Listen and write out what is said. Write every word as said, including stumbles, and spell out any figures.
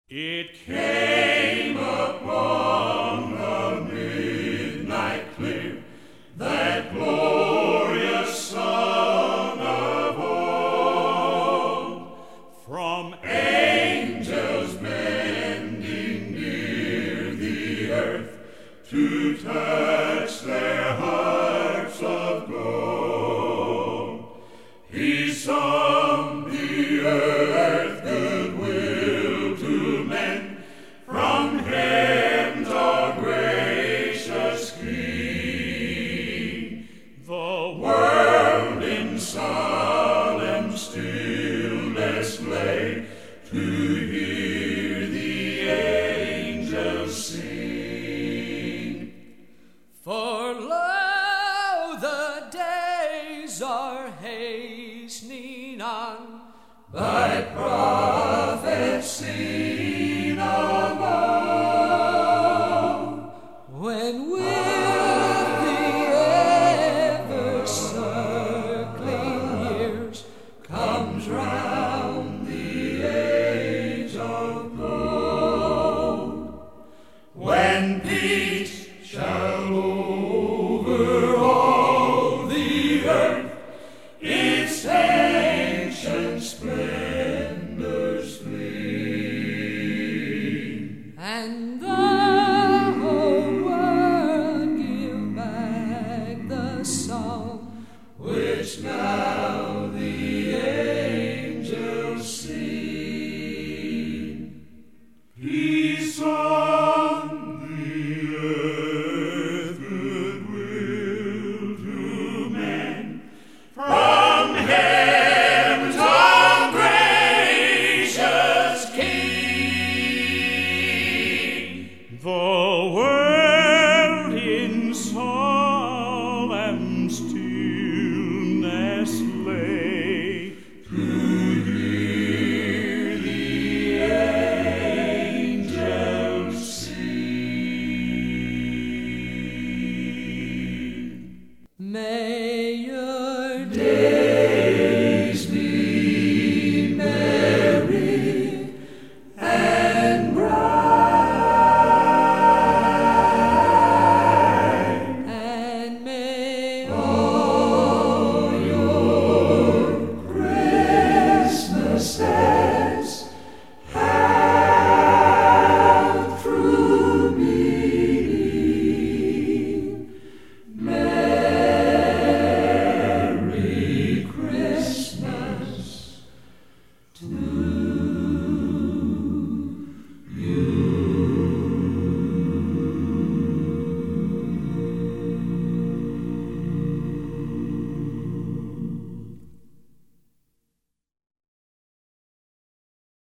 It came upon the midnight clear, that glorious Son of old, from angels bending near the earth to touch their hearts of gold. He sung the earth goodwill to men, from heaven's all gracious King. The world in solemn stillness lay to hear the angels sing. For lo, the days are hastening on, by prophets seen of old, when with the ever-circling years comes round the age of gold, when peace shall over all the earth its ancient splendors flee. and